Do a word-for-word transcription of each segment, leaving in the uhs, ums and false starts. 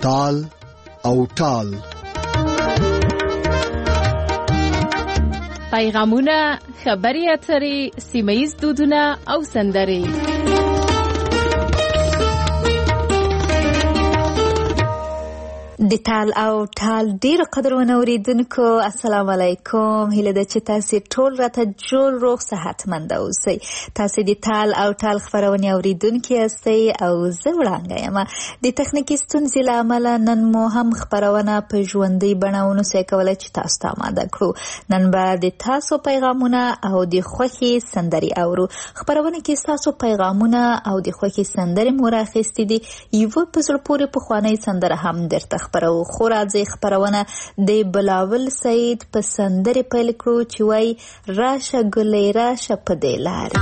تال او ټال. پیغامونه، خبري اترې، سیمه‌ییز دودونه او سندرې. د ټال او ټال ډیر قدرونه اوریدونکو، السلام علیکم. هیله ده چې تاسو ټول راته جوړ روغ صحتمند اوسئ. تاسو د ټال او ټال خبرونه اوریدونکو یاستئ او زه وړاندې یم. د تخنیکی ستونزې له امله نن مو هم خبرونه په ژوندۍ بڼه ونسو کولای چې تاسو ته آماده کړو. نن به د تاسو پیغامونه او د خوښي سندري اورو. خبرونه کې تاسو پیغامونه او د خوښي سندري مو راخېستې دي. یو په زړه پورې په خواني سندره هم درته خبرو خو راځي خبرونه د بلاول سعید په سندرې پیل کړو چې وای راشه ګلې راشه په دې لارې.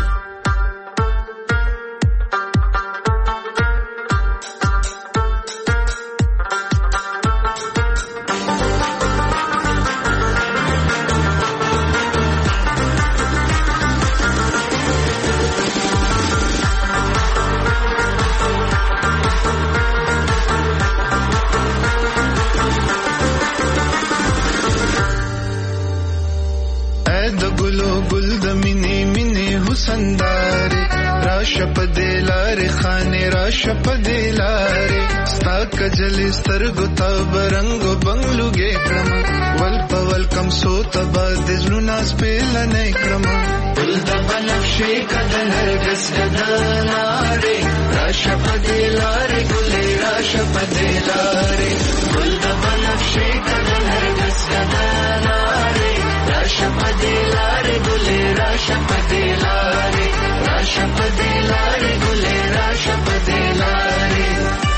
کجلی سترګو ته برنګو بنگلو ګې کړم ول په ول کم سو تبا د زړه ناس په لنې کړم ول د بنفشې کدن هرګس کدناره راشه په دې لارې ګلې راشه په دې لارې ول د بنفشې کدن هرګس کدناره راشه په دې لارې ګلې راشه په دې لارې راشه په دې لارې ګلې راشه په دې لارې.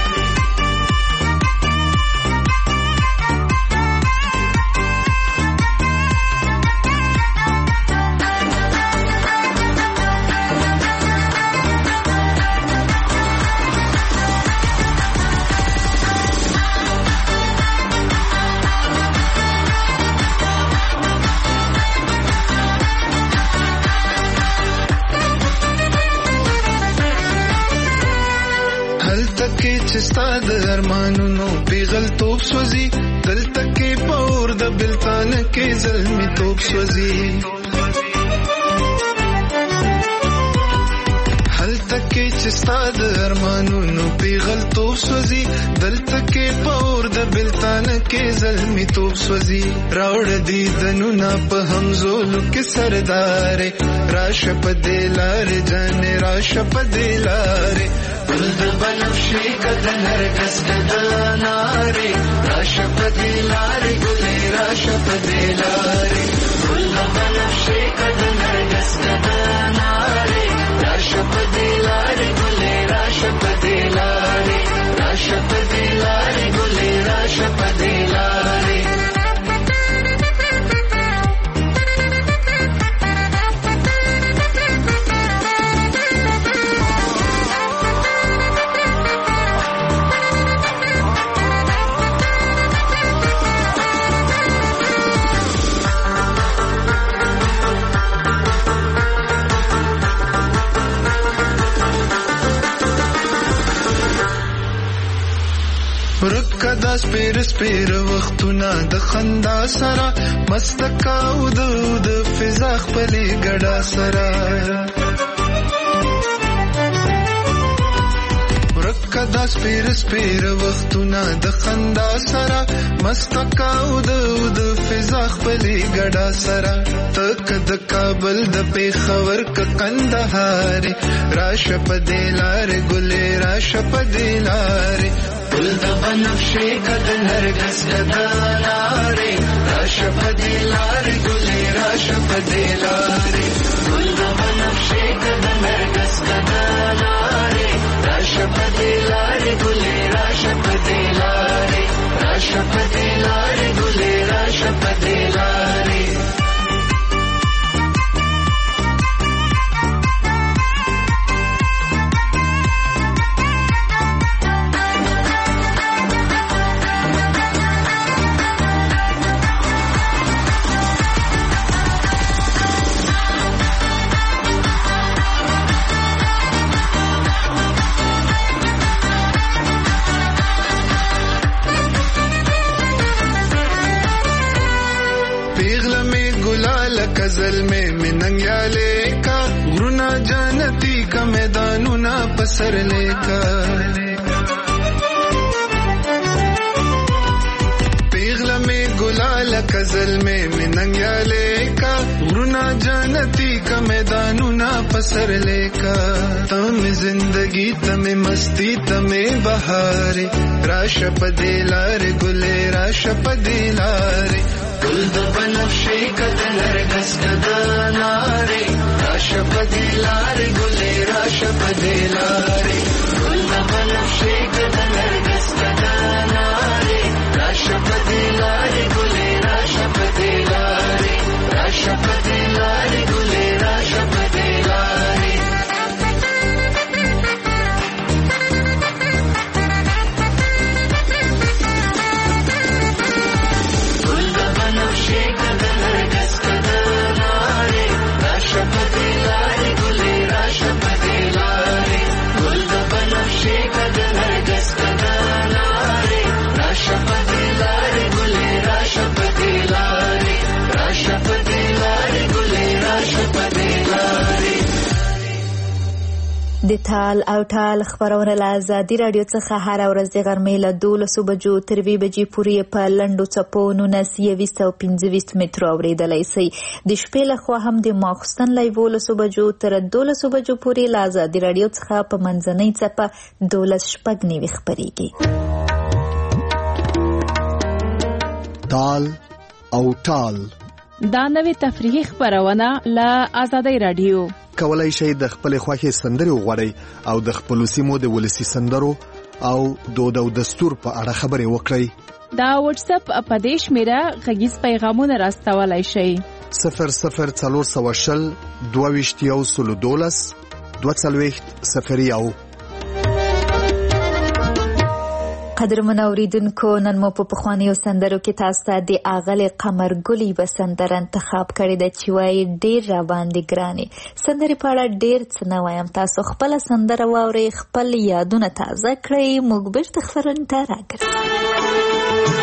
ستا د ارمانونو پیغلتوب سوزي دلته کې پور د بلتان کې زلمی توب سوزي هلته کې چې ستا د ارمانونو پیغلتوب سوزي دلته کې پور د بلتان کې زلمی توب سوزي راوړ دي دنونه په همزولو کې سردارې راشه په دې لارې جانې راشه په دې لارې ول د بنفشې کدن هرګس کدناره راشه په دې لارې ګلې راشه په دې لارې ول د بنفشې کدن هرګس کدناره راشه په دې لارې ګلې راشه په دې لارې راشه په دې لارې ګلې راشه په دې لارې. کدا سپیر سپیر وختونه د خندا سره مستکا او د فضا خپلې ګډا سره ورکدا سپیر سپیر وختونه د خندا سره مستکا او د فضا خپلې ګډا سره تک د کابل د پیښور ک کندهار راشه په دې لارې ګلې راشه په دې لارې ول د بنفشې کدن هرګس کدناره راشه په دې لارې ګلې راشه په دې لارې ول د بنفشې کدن هرګس کدناره راشه په دې لارې ګلې راشه په دې لارې راشه په دې لارې ګلې راشه په دې لارې. پسر لیکا پیغله میں گلال کزل میں مننگیا لیکا غرونا جانتی کا میدانونا پسر لیکا تم زندگی تم مستی تم بہارے راش پدیلار گلے راش پدیلارے گل د بنفشے کا نرگس کدانارے راش پدیلار گلے راش پدیلارے گل د بنفشے کا نرگس کدانارے راش پدیلار گلے راش پدیلارے راش پدیلار گلے راش پدیلارے گل د بنفشے کا نرگس کدانارے راش پدیلار گلے راش پدیلارے گل د بنفشے کا نرگس کدانارے راش پدیلار گلے راش پدیلارے راش پدیلار گلے راش پدیلارے. د تال او ټال خبرونه له ازادي راډیو څخه هر ورځ د غرمې له دولسو بجو تر اووه بجې پورې په لنډو څپو نولس یویشت او پنځه ویشت مترو اورېدلی شئ. د شپې لخوا هم د ماخوستن له یولسو بجو تر دولسو بجو پورې له ازادي راډیو څخه په منځنۍ څپه دولس شپږ نوي خپرېږي. تال او ټال دا نوې تفریحي خبرونه له ازادي راډیو. کولای شئ د خپل خوښې سندرې وغواړئ او د خپل سیمو د ولسی سندرو او دود او دستور په اړه خبرې وکړئ. دا واتس اپ په دې شمیره غږیز پیغامونه راستولای شئ. صفر صفر څلور سوه شل دوه ویشت یو سلو دولس دوه څلوېښت صفر یو. قدرمن اوریدونکو، نن مو په پخوانیو سندرو کې تاسو ته د اغلې قمر ګلي به سندره انتخاب کړې ده چې وایي ډېر را باندې ګرانې. سندرې په اړه ډېر څه نه وایم، تاسو خپله سندره واورئ، خپل یادونه تازه کړئ، موږ بېرته خپرونې ته راګرځو.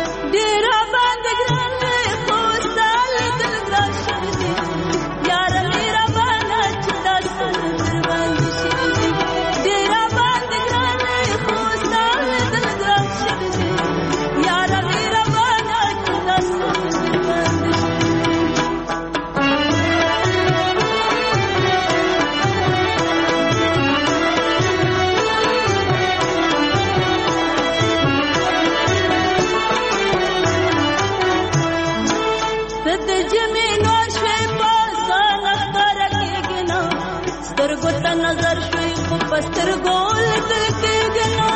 Yara ورته نظر شوي خو په سترګو لیدل کېږي نه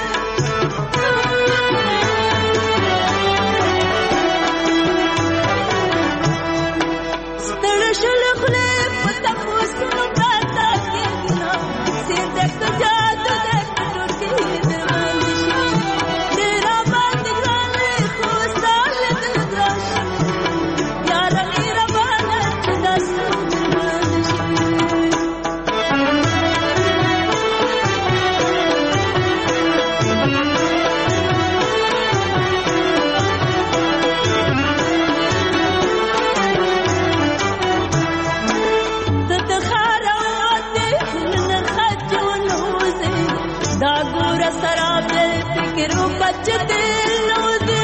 ستړی شوې خولې په تپوسونو پراته کېږي نه سیر دی که جادو دی که ټوټې درباندې شي ډېر راباندې ګران دی خو ستا لیدل ګران شي یاره مهربانه چې داسې درباندې شي دا ګوره سراب دی فکر وکړه چې دل نو دی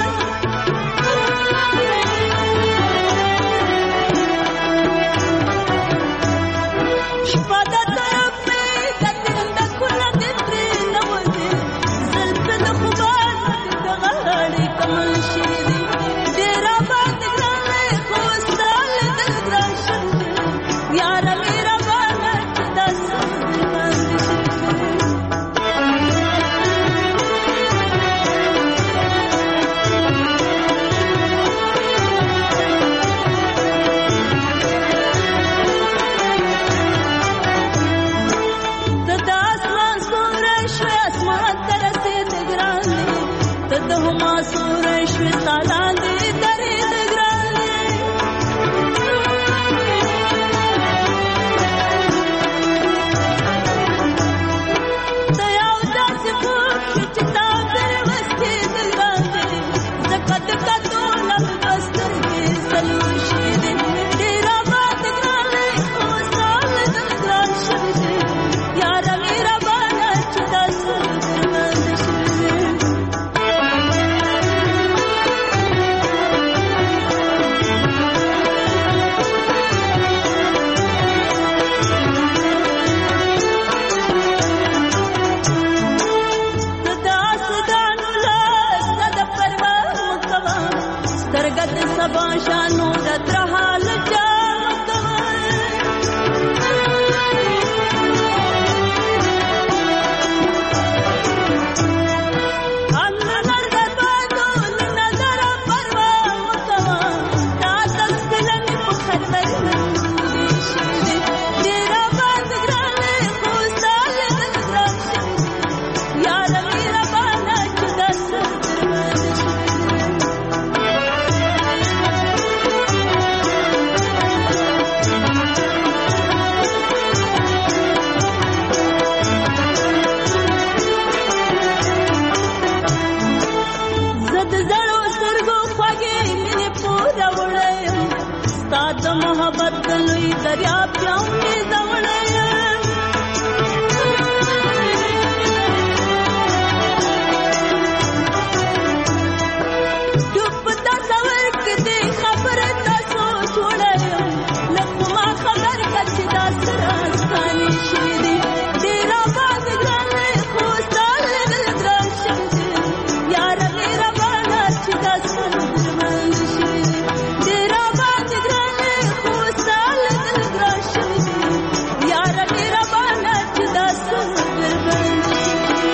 شپه د طرف مې د تندکونه دې پرې نوځي زلفې د خوبان د غاړې کمل شي دي ډېر راباندې ګران دی خو ستا لیدل ګران شوي یاره مهربانه چې داسې درباندې شي د هما سورې شوې ستا لاندې درېد ګران دی ته یو داسې خوب شي چې تا پرې وسکېدل ګران دی ځکه د کتو نه مې په سترګې څلور شي دي ډېر راباندې ګران دی خو ستا لیدل ګران شوي دي یاره مهربانه چې داسې درباندې شوي سبا شانو رتر حال جام ہم نظر دربادو نظر پروا مکوا تا تسکلن پخر درن تیرا بات گرانے خوستا لیدل گران شوی یار میرا بانا چدا سر درباد شوی د محبت لوی دریاب جاونې زوړې چوپ تصور کې دې خبره تاسو جوړې لکه ما خبر کچ دا سره ځانې شي دي ډېر آباد ګرانې خو ستاله دل ګران شي یار مهربانه چې دا سره درباندې شي ډېر آباد ګرانې خو ستاله دل ګران شي یار مهربانه چې دا سره درباندې شي.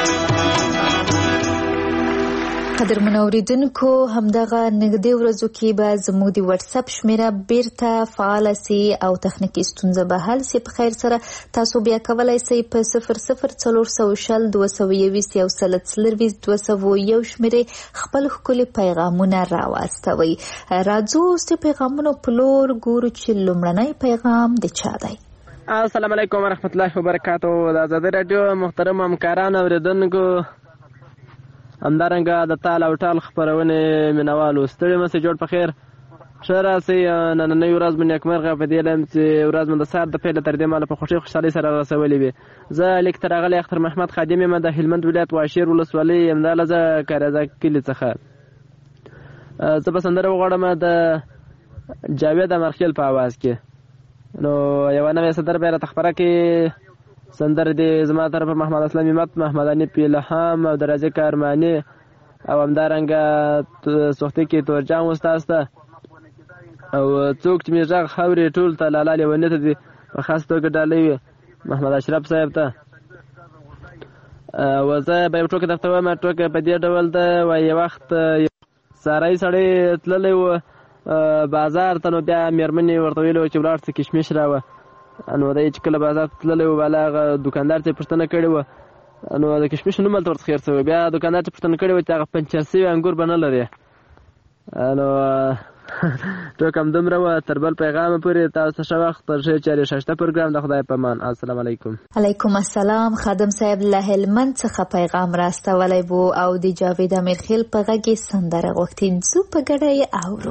قدرمن اوریدونکو همدغه نږدې ورځو کې به زموږ د واتس اپ شمیره بیرته فعال سي او تخنیکی ستونزه به حل سي. په خیر سره تاسو بیا کولای سئ په صفر صفر څلور سوه شل دوه سوه یویشت یو سل څلرویشت دوه سوه یو شمیرې خپل ښکلي پیغامونه راواستوئ. راځو اوس د پیغامونو په لور ګورو چې لومړنی پیغام د چا دی. السلام علیکم ورحمت الله وبرکاتو. د ازادي رادیو محترم همکاران اوریدونکو همدارنګه د تال او ټال خپرونې مینوالو ستړي مسې جوړ په خیر ښه راسئ. نننۍ ورځ مو نیکمرغه په دې لم چې ورځ مو د سهار د پیله تر دې ماله په خوښۍ خوشحالۍ سره رسولې وي. زه لیک ته راغلی اختر محمد خادم یم د هلمند ولایت واشیر ولسوالۍ همداله زه کاریزا کلي څخه. زه به سندره وغواړم د جاوید امرخیل په اواز کې. نو یوه نوې سندره به یې راته خپره کړي. سندره دې زما طرفه محمد اسلام همت، محمد انیف الهام او د رازق ارماني او همدارنګه سختي کې تورجان استاد ته او څوک چې مې غږ خاورې ټول ته لاله لیونې ته دي په خاص توګه ډالۍ وي. محمد اشرف صاحب ته و زه به یو ټوکې درته وایم. ټوکې په دې ډول ده، وایي یو وخت ساری سړی تللی و بازار ته، نو بیا مېرمنې ورته ویلي وه چې ولاړ څه کشمش راوه. نو دی چې کله بازار ته تللی و، بالا هغه دوکاندار ته یې پوښتنه کړې وه، نو د کشمشو نوم هلته ورته خیر شوی. بیا دوکاندار ته پوښتنه کړې وه چې هغه پنچر سوي انګور به نه لرې. نو ټوکه همدومره وه. تر بل پیغامه پورې تاسو ښه وخت. تر ښې چارې ښایسته پروګرام د خدای په امان. السلام علیکم. علیکم السلام. خادم صاحب له هلمند څخه پیغام راستولی بو او د جاوید امیرخیل په غږ کې سندره غوښتې. ځو په ګډه یې اورو.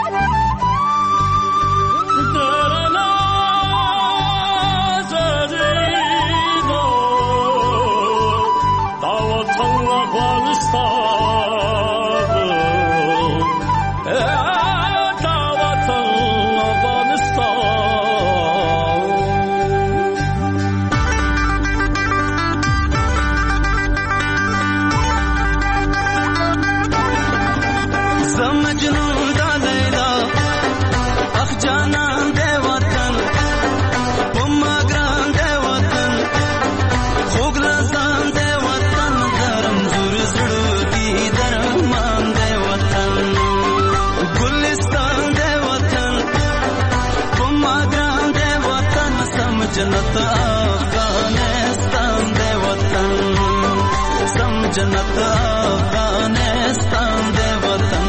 जन्नत अफगानिस्तान दे वतन, सम जन्नत अफगानिस्तान दे वतन।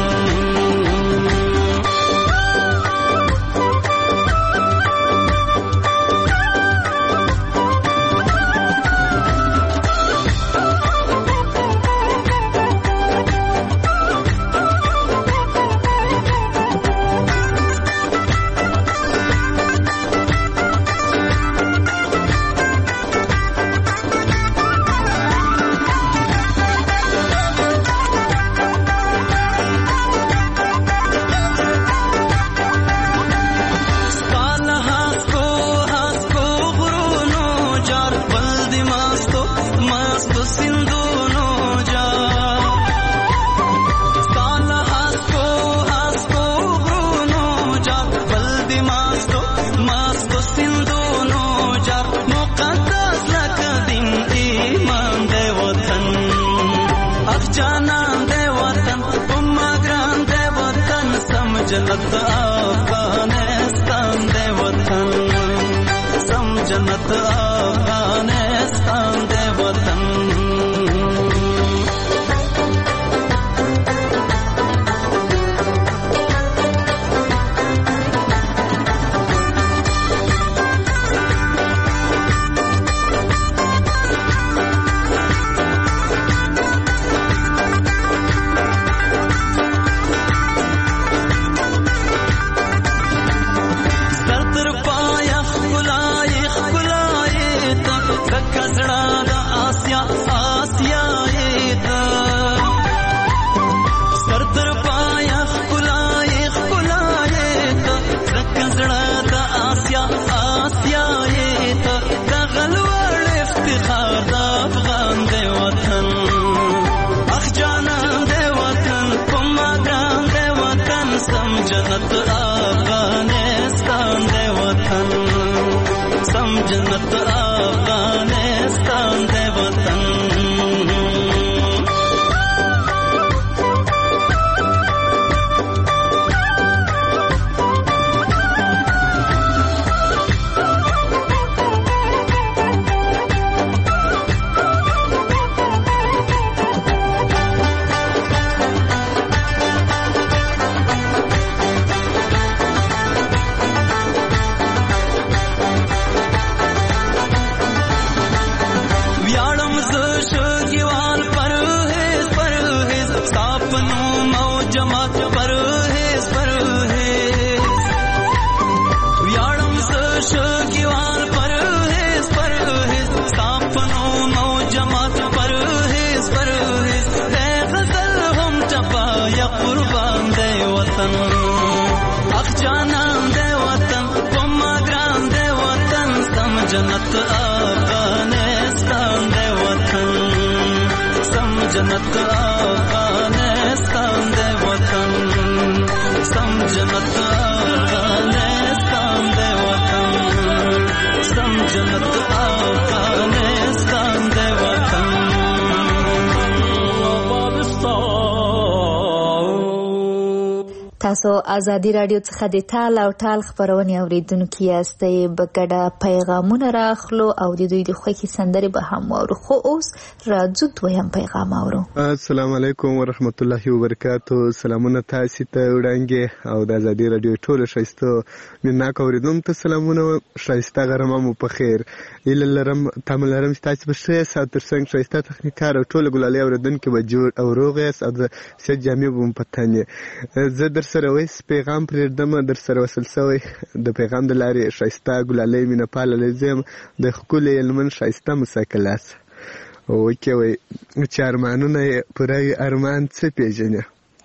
जन्नत अफगानिस्तान दे वतन, सम जन्नत अफगानिस्तान दे वतन। जन्नत अफगानिस्तान दे वतन, सम जन्नत अफगानिस्तान दे वतन। जन्नत अफगानिस्तान दे वतन, सम जन्नत अफगानिस्तान दे वतन, सम जन्नत अफगानिस्तान दे वतन, सम जन्नत تاسو ازادي رادیو څخه د ټال او ټال خبرونه اوریدونکو یاستئ. په ګډه پیغامونه راخلو او د دوی د خوښي سندرې به هم واورو. خو اوس راځو دویم پیغام اورو. السلام علیکم ورحمت الله وبرکاتو. سلامونه تاسو ته وړاندې او د ازادي رادیو ټول شایسته منناک اوریدونکو ته سلامونه. شایسته غرمه مو په خیر. اله لرم تمل لرم تاسو په ښه سات تر څنګه شایسته تخنیکار او ټول ګلالي اوریدونکو به جوړ او روغ یاست او د سید جامع بم پتانې زه در سره وایس پیغام پرېږدم در سره وصل شوی د پیغام د لارې شایسته ګلالۍ مینه پاله لزم د ښکلې هلمند شایسته مساکلاس وکې وایي چې ارمانونه یې پوره وي ارمان څه پېژني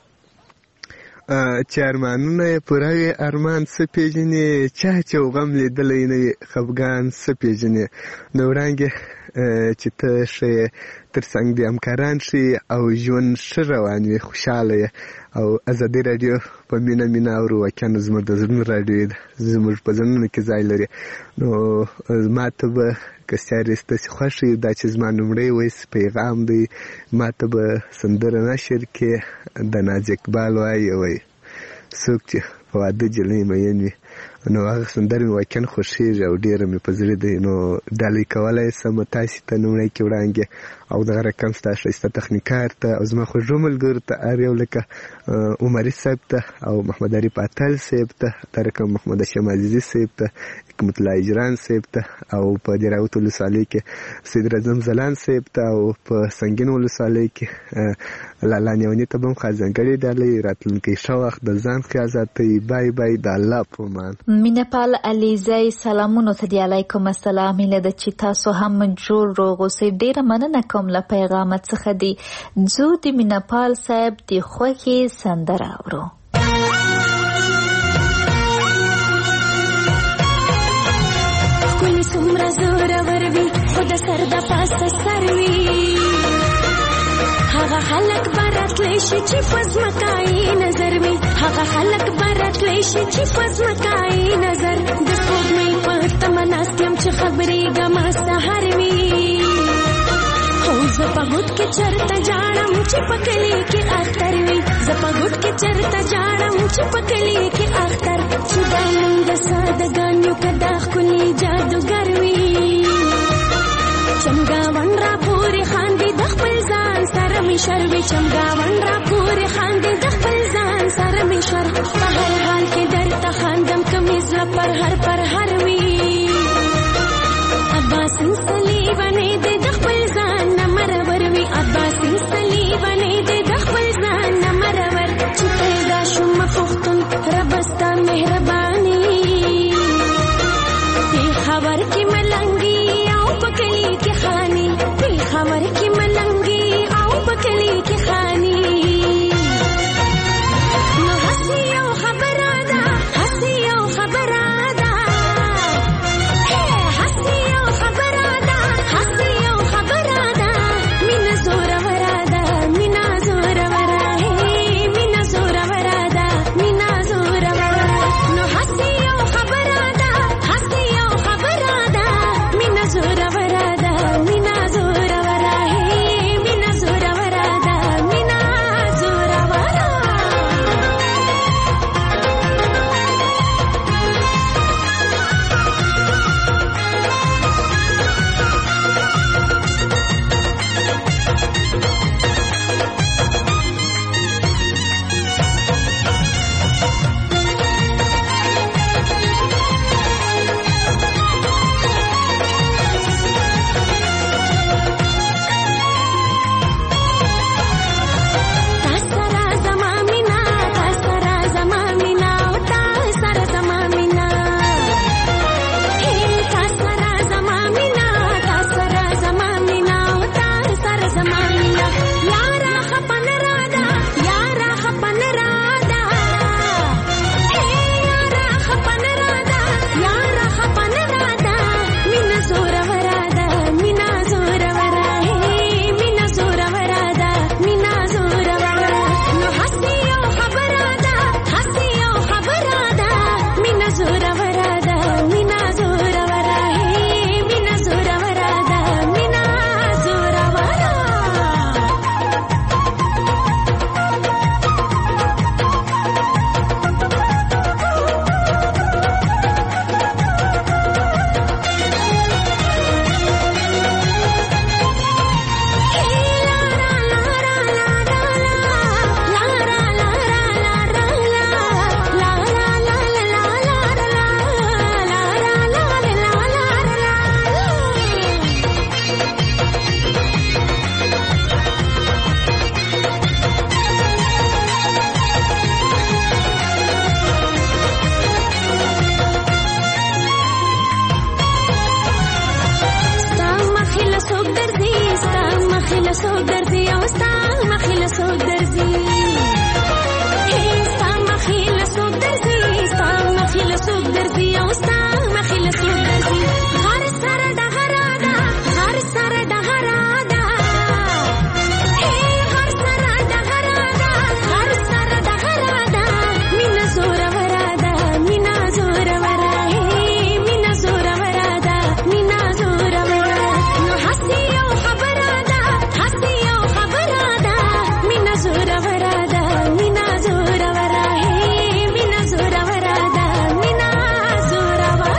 چې ارمانونه یې پوره وي ارمان څه پېژني چا چې و غم لیدلی نه وي خفګان څه پېژني د وړانګې چې ته ښه تر څنګ د همکاران شي او ژوند ښه روان وي خوشحاله یې او ازادي رادیو په مینه مینه اورو. واقعا زموږ د زړونو رادیو ده زموږ په زړونو کې ځای لري. نو ما ته به که سیارې ستاسې خوښ وي دا چې زما لومړی ویس پیغام دی ما ته به سندره نشر کې د ناز اقبال وایي وایي څوک چې په واده جلۍ مین وي نو هغه سندره مې واقعا خوښېږي او ډېره مې په زړه دی. نو ډالۍ کولی سم تاسې ته لومړی کې وړاندې او دغه رقم ستا ښایسته تخنیکار ته او زما خوږو ملګرو ته هر یو لکه عمري صاحب ته او محمد عارف اتل صاحب ته دا رقم محمد هاشم عزیزي صاحب ته حکمت الله اجران صاحب ته او په دراوت ولسوالۍ کې سید رزم زلان صاحب ته او په سنګین ولسوالۍ کې لالا نیوني ته به هم خاص ځانګړې ډالۍ راتلونکی ښه وخت د ځان خیال ساتئ. بای بای د الله په امان. مینه پال علیزی سلامونو ته دی. علیکم السلام. هیله ده چې تاسو هم جوړ روغ اوسئ. ډېره مننه کوم له پیغام څخه دی. ځو د مینه پال صاحب د خوښې سندره اورو. ښکلې څومره زورور وي خو د سر د پاسه سر وي هغه خلک به راتلی شي چې په ځمکه یې نظر وي هغه خلک به راتلی شي چې په ځمکه یې نظر د سپوږمۍ په تمه ناست یم چې خبرېږمه سهار وي خو زه په غوټ کې چرته جاړم چې په کلي کې اختر وي زه په غوټ کې چرته جاړم چې په کلي کې اختر چې دا موږ سادهګانو که دا ښکلي جادوګر وي چمګاون را پورې خاندي د خپل ځان سره مې شر وي چمګاون را پورې خاندي د خپل ځان سره مې شر په هر حال کې درته خاندم که مې زړه پر هر پر هر وي عباسین صلیبانې دې د خپل ځان نه مرور وي عباسین صلیبانې دې د خپل ځان نه مرور چې پیدا شوم پښتون رب ستا مهرباني خبر کې ملنګي او پکلی کې خاني خبر کې ملنګي او پکلی کې خاني نو هسي او خبره ده هسي او خبره ده هسي او خبره ده هسي او خبره ده مینا زوره ورا ده مینا زوره ورا مینا زوره ورا ده مینا زوره ورا نو هسي او خبره ده هسي او خبره ده مینا زوره ورا ده مینا زوره ورا څوک درځي او ستا مخې له څوک درځي ستا مخې له څوک درځي ستا مخې له څوک درځي او ستا مخې له څوک درځي غر سره ډغه راده غر سره ډغه راده غر سره ډغه راده غر سره ډغه راده مینه زوروره ده مینه زوروره مینه زوروره ده مینه زوروره نو هسې یو خبره ده هسې یو خبره ده مینه زوروره ده مینه زوروره مینه زوروره ده مینه زوروره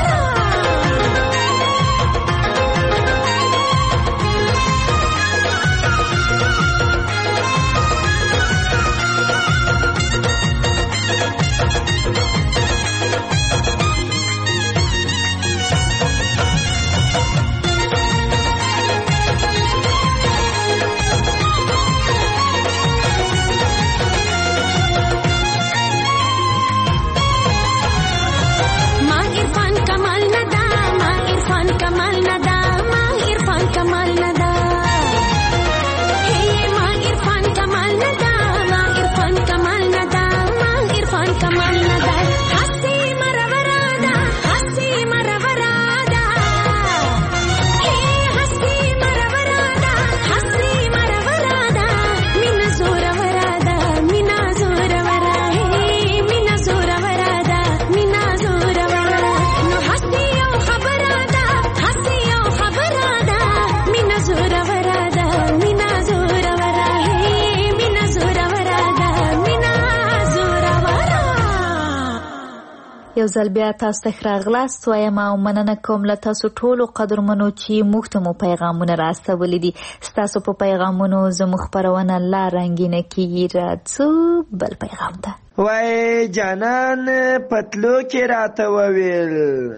ما عرفان کمال ندا ما عرفان کمال ندا ما عرفان کمال ندا ما عرفان کمال ندا ما عرفان کمال ندا ما عرفان کمال ندا هستی مرورا هستی مرورا هستی مرورا هستی مرورا مینا زورورا مینا زورورا مینا زورورا مینا زورورا نو هستی یو خبره ده هستی یو خبره ده مینا زورورا ده مینا زورورا مینا زورورا ده مینا زورورا یو ځل بیا تاسو ته ښه راغلاست وایم او مننه کوم له تاسو ټولو قدرمنو چې موږ ته مو پیغامونه راستولي دي ستاسو په پیغامونو زموږ خپرونه لا رنګینه کیږي راځو بل پیغام ته وای جانان پتلو کې راته وویل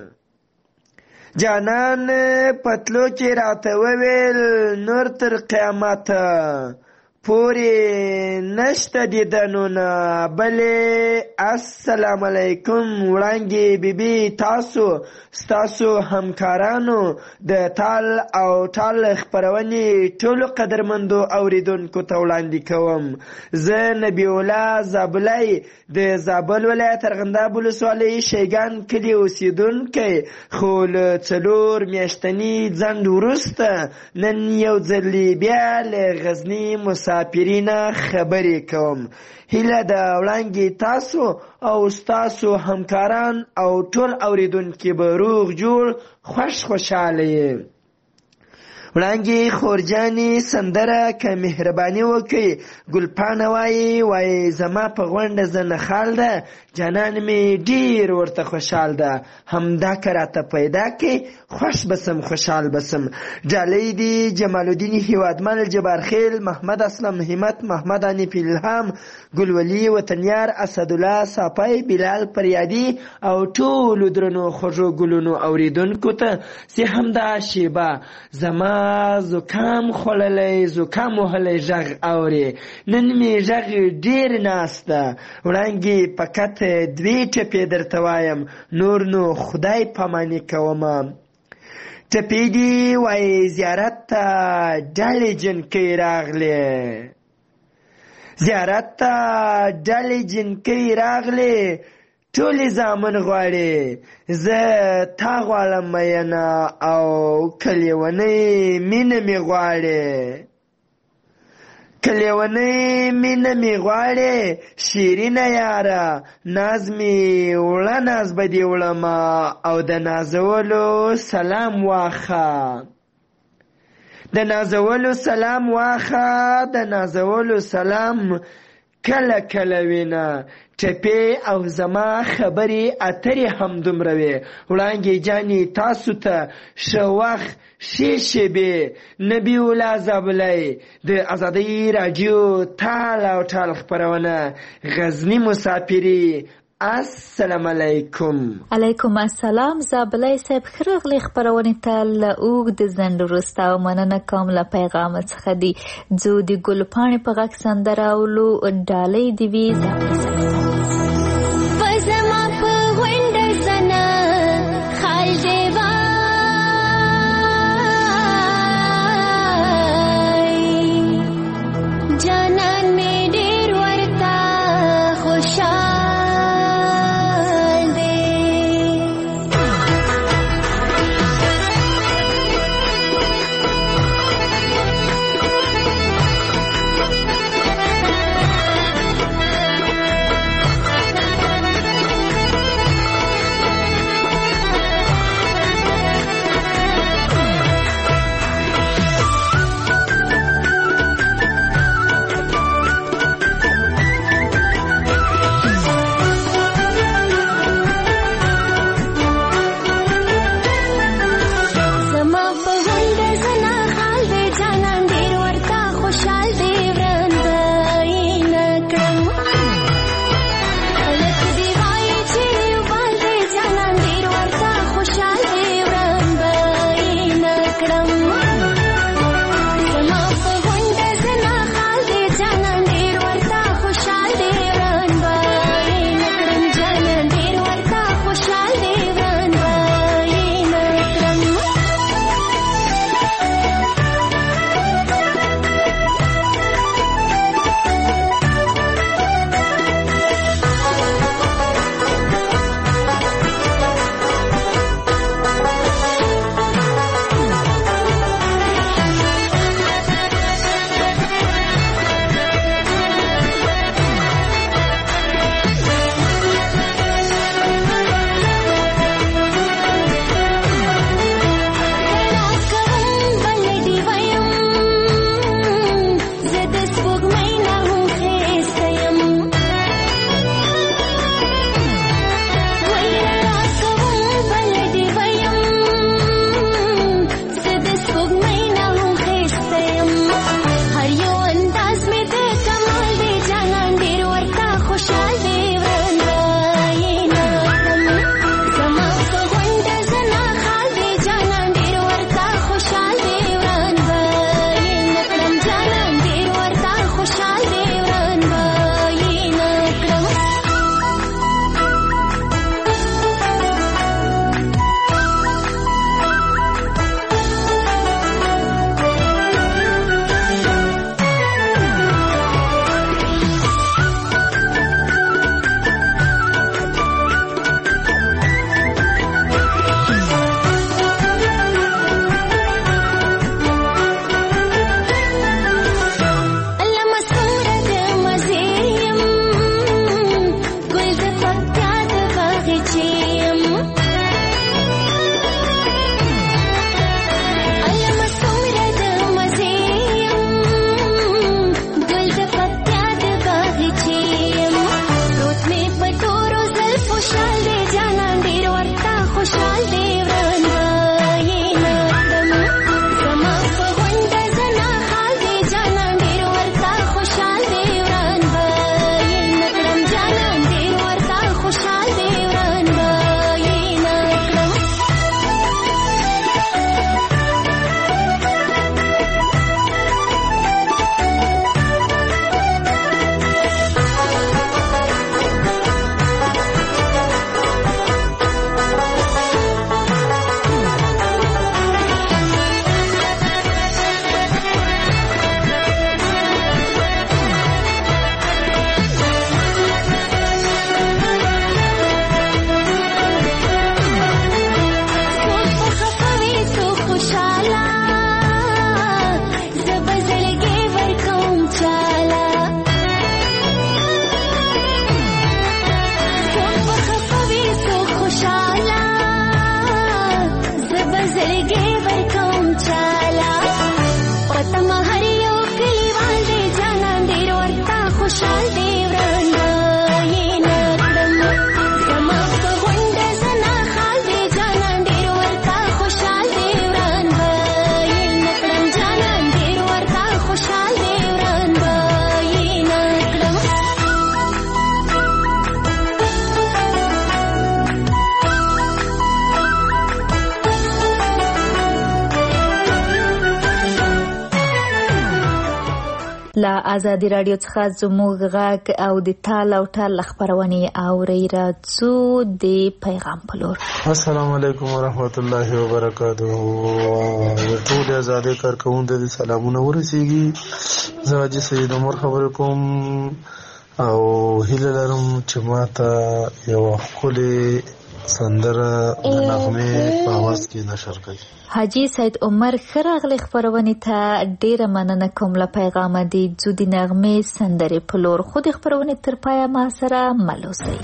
جانان پتلو کې راته وویل نور تر قیامته پورې نشته دیدنونه بلې السلام علیکم وړانګې بیبي تاسو ستاسو همکارانو د تال او ټال خپرونې ټولو قدرمندو اوریدونکو ته وړاندې کوم زه نبی الله زابلی د زابل ولایت ارغنداب ولسوالۍ شیګان کلي اوسیدونکی خو له څلور میاشتني ځنډ وروسته نن یو ځلې بیا له غزني مسافرینه خبرې کوم هیله د وړانګې تاسو او ستاسو همکاران او ټول اوریدونکي به روغ جوړ خوش خوشحاله یې وړانګې خورجانې سندره که مهرباني وکړي ګلپاڼه وایي وایي زما په غونډه زه نخال ده جانان مې ډېر ورته خوشحال ده همدا که راته پیدا کړي خوش بسم خوشحال بسم ډالۍ دي جمال الدین هیوادمل جبارخیل محمد اسلم همت محمد انیف الهام ګلولي وطنیار اسدالله صافی بلال پریادي او ټولو درنو خوږو ګلونو اوریدونکو ته چې همدا شیبه زما زکام خوړلی زکام وهلی غږ اوري نن مې غږ ډېر ناسته وړانګې فقط دوې ټپې درته وایم نور نو خدای پاماني کومه ټپې دي وایي زیارت ته ډلې جنکۍ راغلې زیارت ته ډلې جنکۍ راغلې ټولې زامن غواړي زه تا غواړم مینه او کلیونۍ مینه مې غواړي کلیونۍ مینه مې غواړي شیرینه یاره ناز مې وړه ناز به دې وړمه او د نازولو سلام واخه د نازولو سلام واخه د نازولو سلام کله کله وینه ټپې او زما خبرې اترې هم دومره وې وړانګې جانې تاسو ته ښه وخت ښې شېبې نبي الله زابلی د ازادۍ راډیو تال او ټال خپرونه غزني مسافري السلام علیکم علیکم السلام زابلی صاحب ښه راغلی خپرونې ته له اوږد ځنډ وروسته او مننه کوم له پیغامه څخه دي ځو د ګلپاڼې په غږ سندره اولو ډالۍ دې وي زابلی صاحب له ازادي راډیو څخه زموږ غږ او د تال او ټال خپرونې اورئ. راځو د پیغام په لور. السلام علیکم ورحمت الله وبرکاته. ټول ازادي کارکوونکو ته سلامونه ورسیږي. زه حاجي سید عمر خبرې کوم او هیله لرم چې ماته یو ښکلې سندره د نغمې په اواز کې نشر کړي. حاجي سید عمر ښه راغلی خپرونې ته. ډیره مننه کوم له پیغامه د ځو د نغمې سندرې په لور. خو د خپرونې تر پایه ما سره مل اوسئ.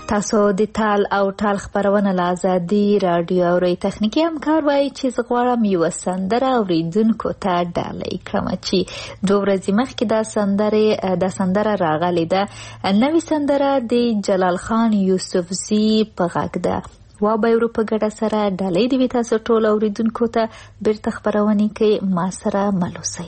تاسو د تال او ټال خبرونه له ازادي راډیو اورئ. تخنیکي همکار وایي چې زه غواړم یوه سندره اورېدونکو ته ډالۍ کړم چې دوه ورځې مخکې دا سندرې دا سندره راغلې ده. نوې سندره د جلال خان یوسفزي په غږ ده. وا به ورو په ګډه سره ډالۍ دې وي تاسو ټول اورېدونکو ته. بیرته خپرونې کې ما سره مل اوسئ.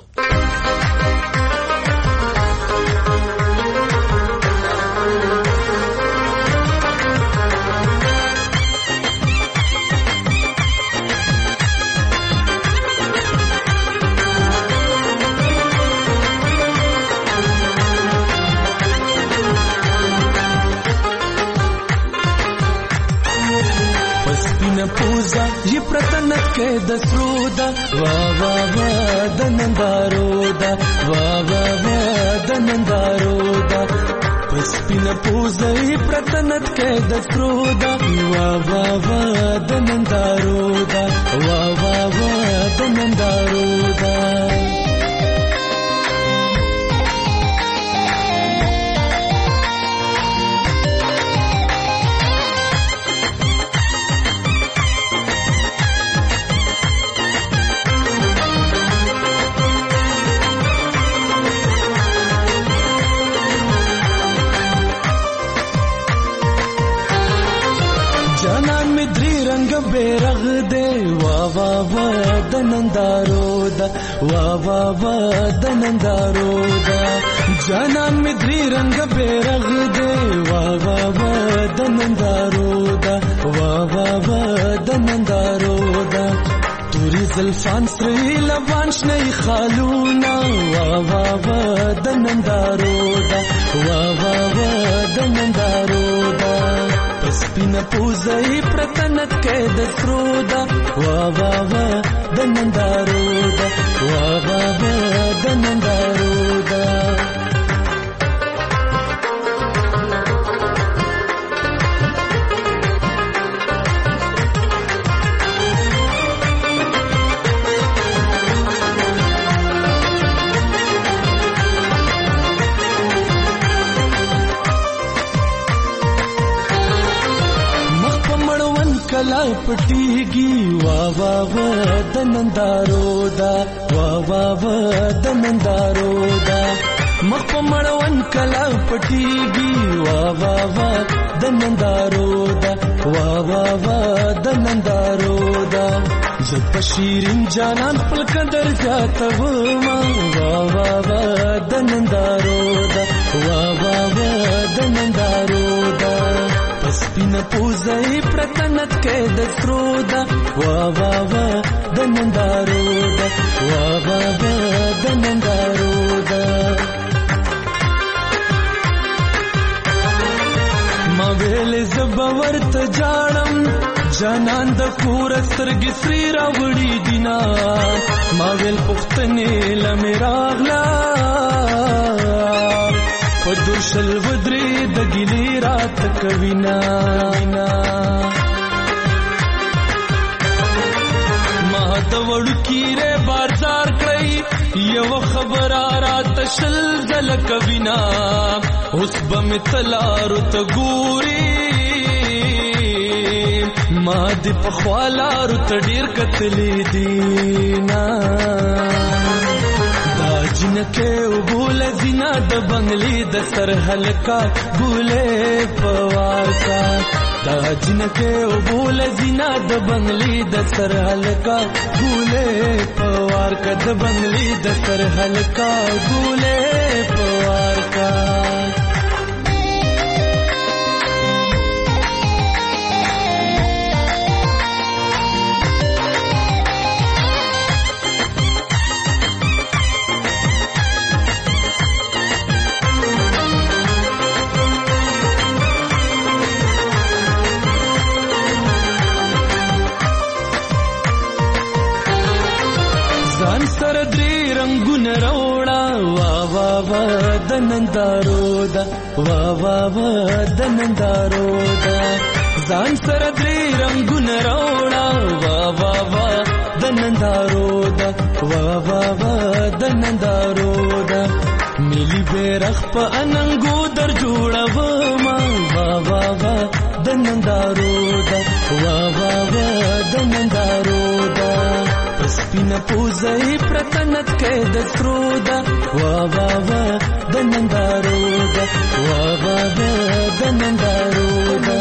پوزا یہ پرتنت کے دسرو دا وا وا وا دنندارو دا وا وا وا دنندارو دا پسپین پوزا یہ پرتنت کے دسرو دا وا وا وا دنندارو دا وا وا وا دنندارو دا بیرغ دے وا وا وا دنندارو دا وا وا وا دنندارو دا جانان میں دری رنگ بیرغ دے وا وا وا دنندارو دا وا وا وا دنندارو دا توری زلفان سری لبان شنی خالونا وا وا وا دنندارو دا وا وا وا دنندارو دا پسپین پوزای پرتنت کے دسرو دا وا وا وا دنندارو دا وا وا وا دنندارو دا کلا پټیږي وا وا وا دنندارو دا وا وا وا دنندارو دا مخ په مړون کلا پټیږي وا وا وا دنندارو دا وا وا وا دنندارو دا زه په شیرین جانان خپل قدر زیاتوم وا وا وا دنندارو دا وا وا وا دنندارو دا پسپین پوزای پرتنت کے دسرو دا وا وا وا دنندارو دا وا وا وا دنندارو دا ما ویل زبور ته جاړم جانان د کور سترګې سری راوړي دینا ما ویل پختنې لمراغلا پدوشل ودری د ګلی رات کوینا ما د وړکی ر بازار کړی یو خبر رات شل زل کوینا اوس بم تلارو ته ګوري ما د پخوالارو ته ډیر کتلې دینا جنکه وبول زینا د بنگلی د سر حلقا ګولې پوار کا دا جنکه وبول زینا د بنگلی د سر حلقا ګولې پوار کا د بنگلی د سر حلقا ګولې پوار کا دنندارو دا وا وا وا دنندارو دا ځان سره درې رنگونه راوړه وا وا وا دنندارو دا وا وا وا دنندارو دا ملي بیرغ په اننګو در جوړوم وا وا وا د نندارو دا وا وا وا د نندارو دا سپینه پوزې پرتنت کې د سرو دا وا وا وا د نندارو دا وا وا وا د نندارو دا.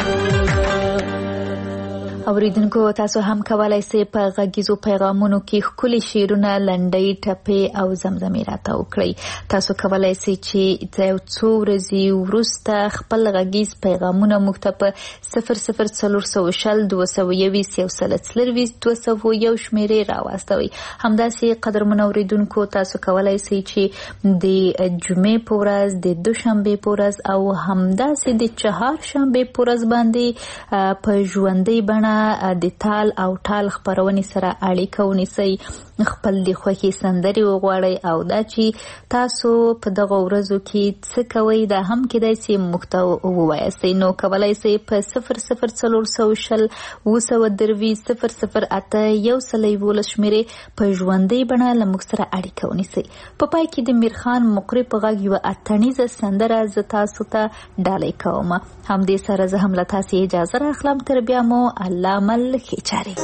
اوریدونکو تاسو هم کولای شئ په غږیزو پیغامونو کې ښکلي شعرونه لنډۍ ټپې او زمزمې راته وکړئ. تاسو کولای شئ چې یو څو ورځې وروسته خپل غږیز پیغامونه موږ ته په صفر صفر څلور سوه شل دوه سوه یویشت یو سل څلرویشت دوه سوه یو شمېرې راواستوئ. همداسې قدرمنو اوریدونکو تاسو کولای شئ چې د جمعې په ورځ د دوشنبې په ورځ او همداسې د چهارشنبې په ورځ باندې په ژوندۍ بڼه د تال او ټال خپرونې سره اړیکه ونیسئ، خپل د خوښې سندرې وغواړئ او دا چې تاسو په دغه ورځو کې څه کوئ دا هم کېدای شي موږ ته ووایاستئ. نو کولی شئ په صفر صفر څلور سوه شل اووه سوه درویشت صفر صفر اته یو سل یولس شمېرې په ژوندۍ بڼه له موږ سره اړیکه ونیسئ. په پای کې د میرخان مقری په غږ یوه اتڼیزه سندره زه تاسو ته ډالۍ کوم. همدې سره زه هم له تاسې اجازه راخلم. تر بیا مو الله مل ښې چارې.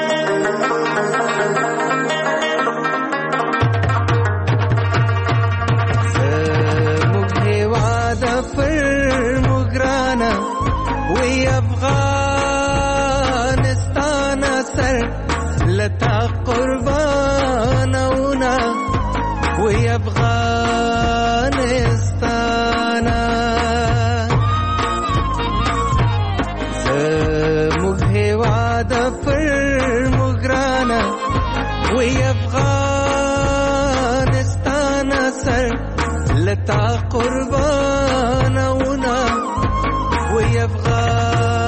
افغانستان سر لتا قربانونا وی افغانستان زموږ هیواد پر مګرانا وی افغانستان سر لتا قربانونا وی افغان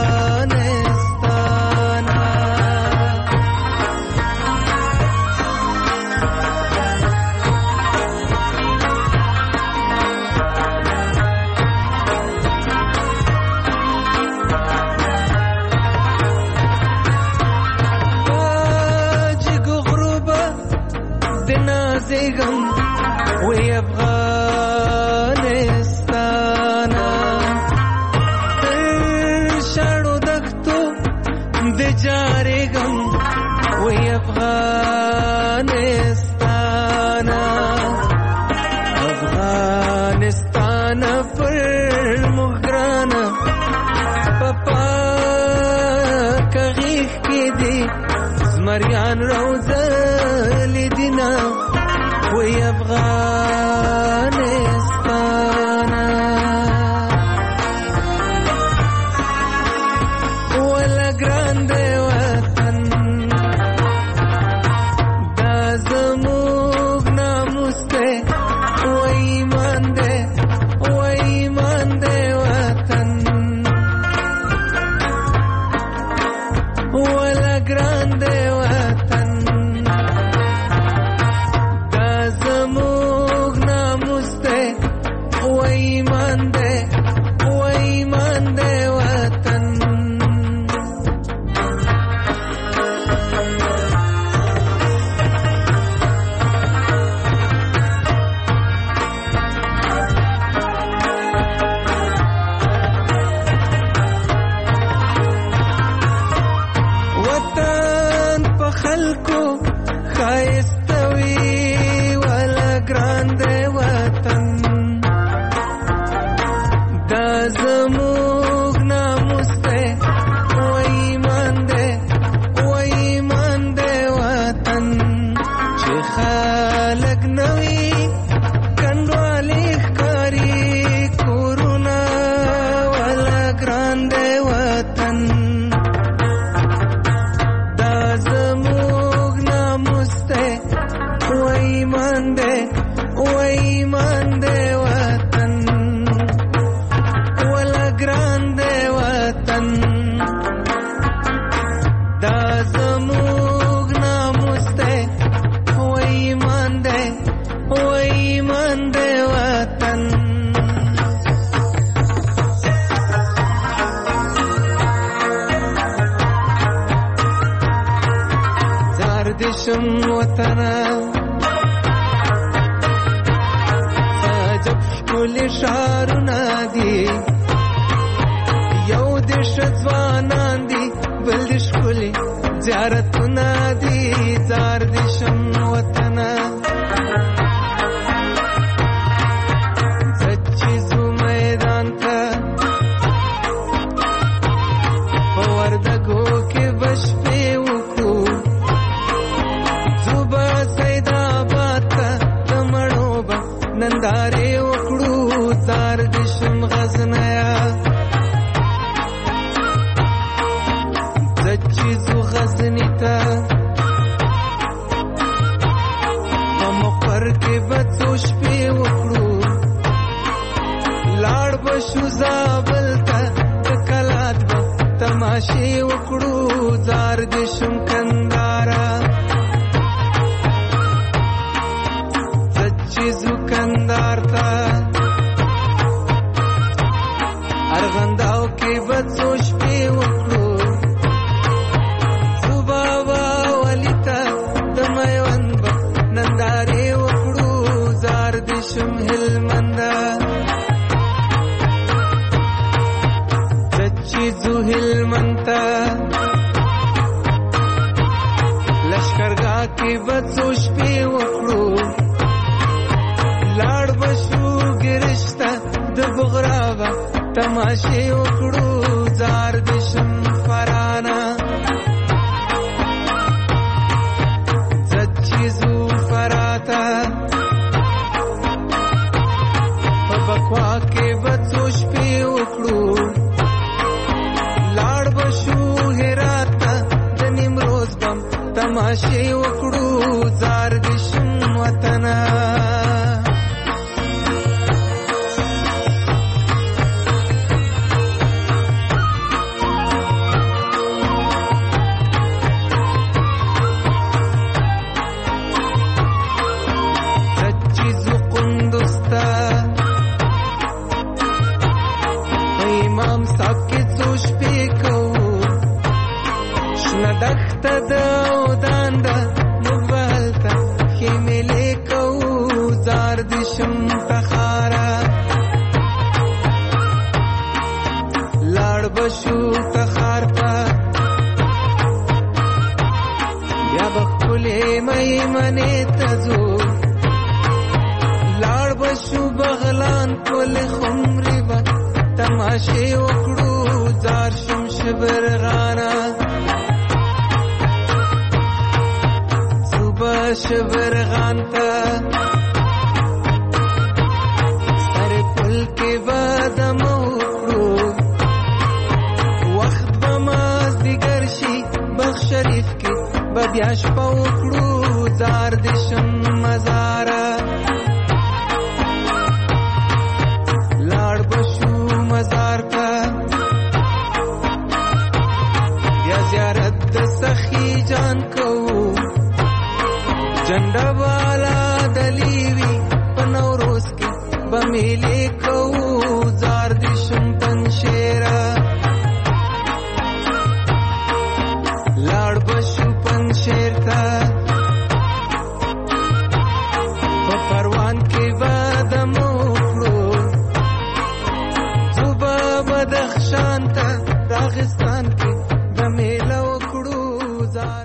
وی افغانستان تر شاړو دښتو د جارېږم وی افغانستان افغانستان پر موږ ګرانه په پاکه غېږ کې دي زمریان روزلي دینه وی افغانستان ولا ګران دی وطن دا زموږ ناموس دی وی ایمان دی وی ایمان دی وطن ولا ګران دی وطن شارونه دي یو د شځوانان دي بل دي ښکلي زیارتونه دي زار دي شم وطنه زچې زو میدان ته په وردګو کې به شپې وکړو زو به سیداباد ته د مڼو به نندارې وکړو زار دي شم غزنیه زچیزو غزنی تا په مقر کې بڅو شپې وکړو لاړ بشو زابل ته د کلات به تماشې وکړو زار دې شم کندارا زچیزو کندار تا ارغنداو کې بڅو شپې وکړو نندارې وکړو زار دې شم هلمنده زچیزو هلمنده لشکرګاه کې بڅو شپې وکړو لاړ بشو ګرشته د بغراوه تماشې وکړو زار دې شم فرانه زچیزو فراتا په بکوا کې بڅو شپې وکړو لاړ بشو هرات ته د نیمروز بم تماشې وکړو زار دې شم وطنه دخته د اودان ده موږ به هلته ښې مېلې کوو زار دې شم تخاره لاړ به شو تخار ته بیا به ښکلې میمنې ته ځو لاړ به شو بغلان پلې خمرې به تماشې وکړو زار شم شبرغانه شبرغان ته سر پل کې بادم وکړو وخت به مازدیګر شي بخت شریف کې به بیا شپه وکړو زار دې شم مزاره لاړ به شو مزار ته بیا زیارت د سخي جان کوو جنډه والا دلیوی په نوروز کې به میلې کوو زار دې شم پنشیره لاړ به شو پنشیر ته په پروان کې به دم وکړو ځو به بدخشان ته راغستان کې به میله وکړو زار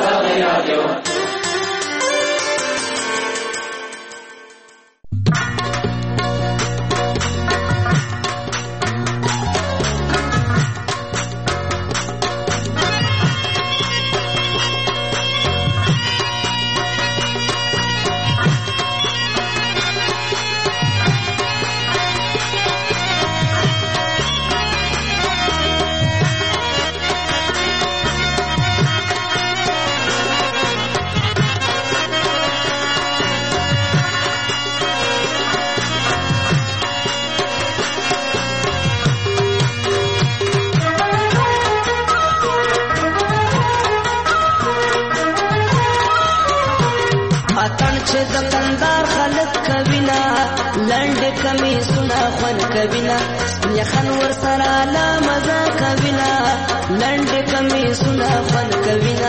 کوینا یخن ور سره لا مزه کوینا لنډ کمی سنا فن کوینا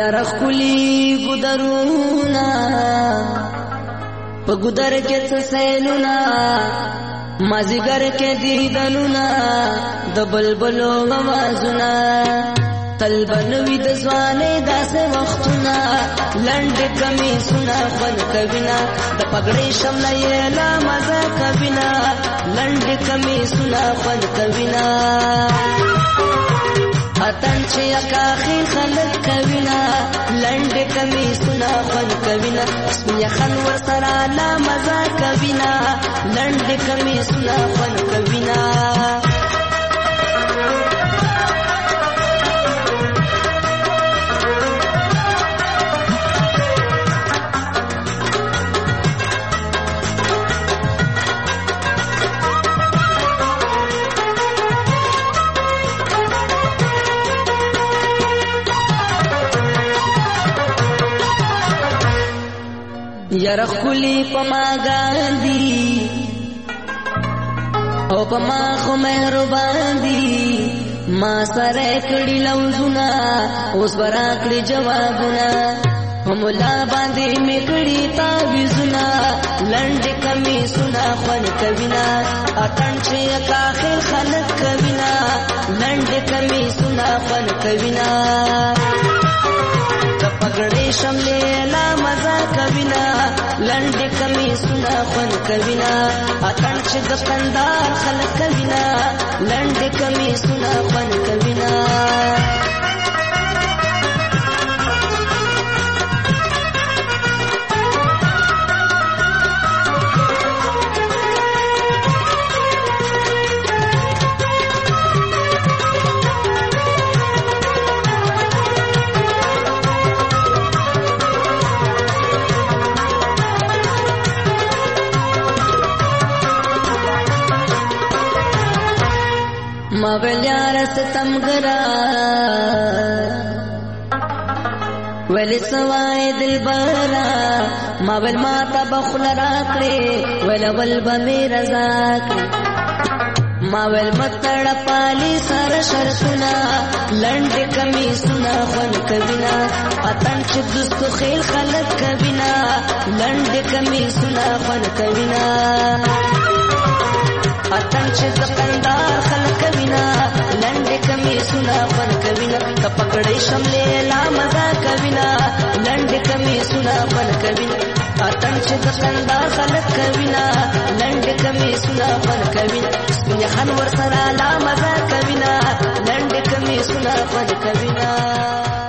یار خلی ګدرونا په ګدر کې څه سینونا مازیګر کې دیدنونا د بلبلو आवाजونه تل بنوي د ځواني داسې وختونه لنډ کمی سنا خپل کوینا د پګړې شمله یې لا مزه کوینا لنډ کمی سنا خپل کوینا اتن چې اکاخي خلک کوینا لنډ کمی سنا خپل کوینا سپیا خن ور سره لا مزه کوینا لنډ کمی سنا خپل کوینا یار خلی پما گاندی او پما خو مهربان دی ما سره کړي لوزونه اوس برا کړي جوابونه هملا باندې میکړي تعویذونه لنډ کمی سنا خون کوینا اتن چې کاخر خلق کوینا لنډ کمی سنا خون کوینا پګړې شملې لا مزه کوینا لنډ کمی سنا خون کوینا اتن چې د قندار خلک کوینا لنډ کمی سنا خون کوینا ما بلیار ستم گرا ولی سوائے دل برا ما بل ماتا بخل راکڑے ولی ول بمی رضا کڑے ما بل متڑ پالی سر شرطنا لنڈ کمی سنا خون کبینا اتن چھ دستو خیل خلق کبینا لنڈ کمی سنا خون کبینا اتن چې د قندار خلک کوینا لنډ کمی سنا خون کوینا کپکړې شملې لا مزه کوینا لنډ کمی سنا خون کوینا اتن چې د قندار خلک کوینا لنډ کمی سنا خون کوینا سپین خان ور سره لا مزه کوینا لنډ کمی سنا خون کوینا